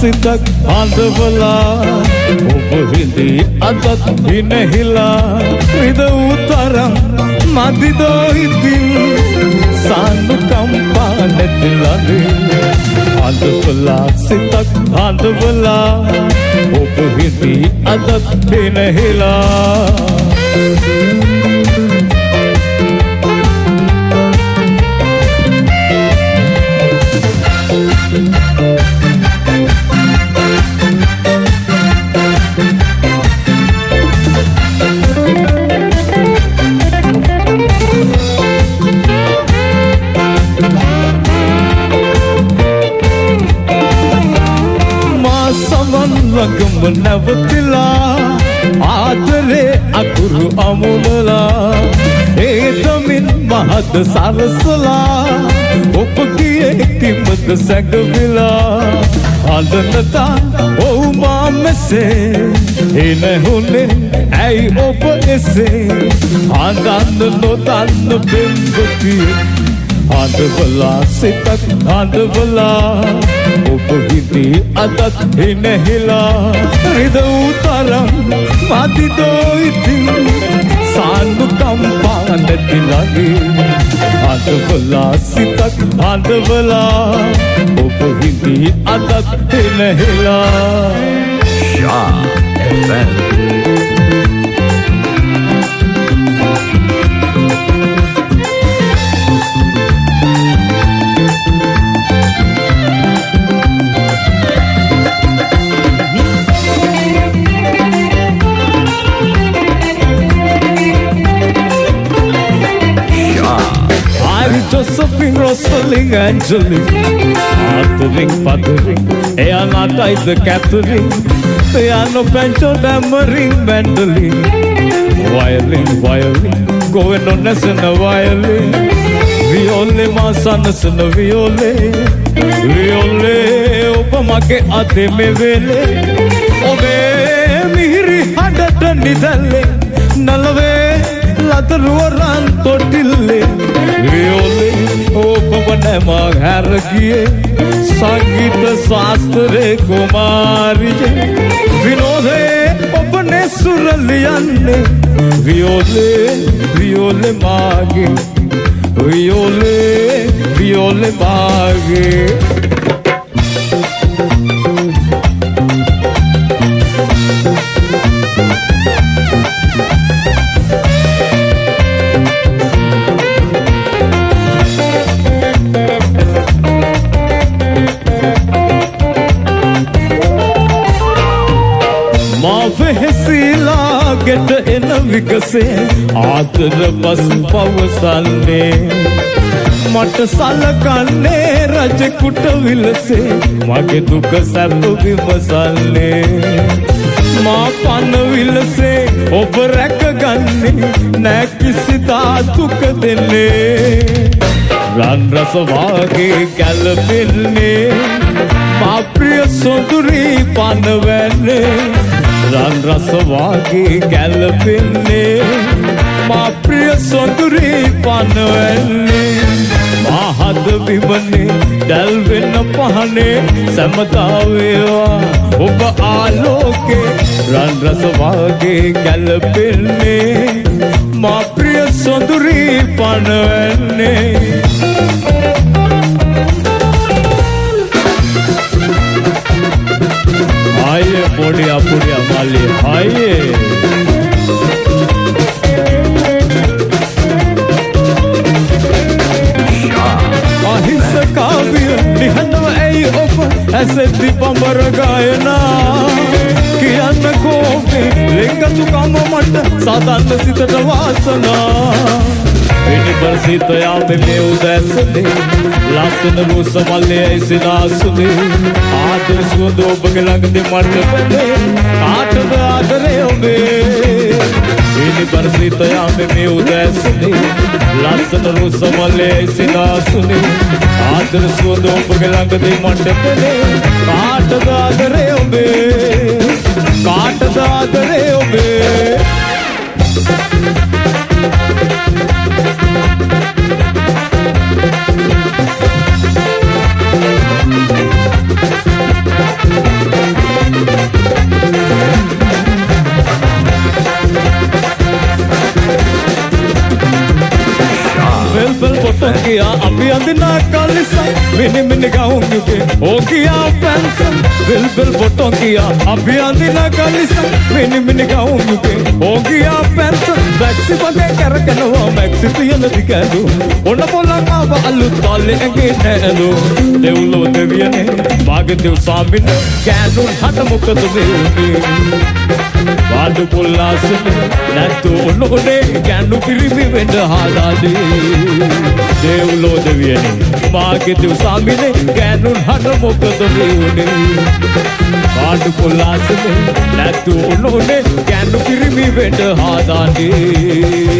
සිතක් අඳවලා ඔබ හිඳී අදත් හිනහිලා විද උතරම් මදිදෝ ඉතින් සානුකම්පා නැතිලදී අඳවලා සිතක් අඳවලා ඔබ හිඳී අදත් හිනහිලා ලගම නැවතිලා ආදරේ අකුරු අමුණලා ඒතමින් මහද සරසලා ඔබ ගියේ කිමද සැඟවිලා අඳනතා ඔව් මා මෙසේ එනහුනේ ඇයි ඔබ එසේ අඳන්න නොදන්න බෙන්ගොතියේ අඳවලා සිතක් අඳවලා ඔබ හිතී අදත් හිනහිලා රිද උතරම් මදිදෝ ඉතින් සානුකම්පා නැතිලදී අඳවලා සිතක් අඳවලා ඔබ හිතී අදත් හිනහිලා ෂා FM Josephine, Rosalind, Angelique, Arthuric, Patrick, Eanata, the Catherine, piano, banjo, tambourine, mandolin, violin, going on as in a violin, viole, my son is in a viole, opamake ate me vele, obe mihiri hadata nidale, nalave. ලතරුවරන් තොටිල්ලේ වියෝලේ ඔබවන මං හැරගියේ සංගීත ශාස්ත්‍රේ කුමාරියේ විනෝදේ ඔබනේ සුරලියන්නේ වියෝලේ මාගේ වියෝලේ මාගේ ගෙට එන විකසේ ආදර පසු පවසන්නේ මට සලකන්නේ රජෙකුට විලසේ මගේ දුක සැප විමසන්නේ මා පන විලසේ ඔබ රැකගන්නේ නෑ කිසි දාතුක දෙන්නේ රන් රස වාගේ ගැලපෙන්නේ මා ප්‍රිය සොඳුරී පන වැන්නේ රන් රස වාගේ ගැලපෙන්නේ මා ප්‍රිය සොඳුරී පන වැන්නේ මා හද විවනේ දැල් වෙන පහනේ සමතා වේවා ඔබ ආලෝකේ රන් රස වාගේ ගැලපෙන්නේ මා ප්‍රිය සොඳුරී පන වැන්නේ Haye podiya mali haye ahisa kavya nihana ei op aise dipambar gayana kiyanna kobe lengatu kama matta sadanna sitata wasana Vini barsita yaame me udasne lasana rusa malle aise nasune ආදර සුවඳ ඔබගේ ළඟදී මට පෙනේ කාටද ආදරේ ඔබේ විනි පරිසිත යාමේ මේ උදැසනේ ලස්සන රුස මල්ලේ සිනාසුනේ ආදර සුවඳ ඔබගේ ළඟදී මට පෙනේ කාටද ආදරේ ඔබේ කාටද ආදරේ ඔබේ අඳිනා කලිසම් මිනි මිනි ගවුම් යුගේ ඕ කියා පැන්සම් බිල් බිල් බොටෝ කියා අපි අඳිනා කලිසම් මිනි මිනි ගවුම් යුගේ ඕ කියා පැන්සම් මැක්සි පදේ කරකනවා මැක්සි තියන දිකලු ඔන්න පොලන් ආව අලුත් තාලේ ඇගේ නෑලු දෙව්ලෝ දෙවියනේ මාගේ දෙව් සාමින කෑනුන් හට මොකද වෙන්නේ වාඩු පොල්ලාසනේ නැත්තු ඔන්නෝනේ කෑනු පිරිමි වෙන්න හදාදී දෙව්ලෝ දෙවියනේ මාගේ දෙව් සාමිනේ කෑනුන් හට මොකද වෙන්නේ වාඩු පොල්ලාසනේ නැත්තු ඔන්නෝනේ කෑනු පිරිමි වෙන්න හදාදී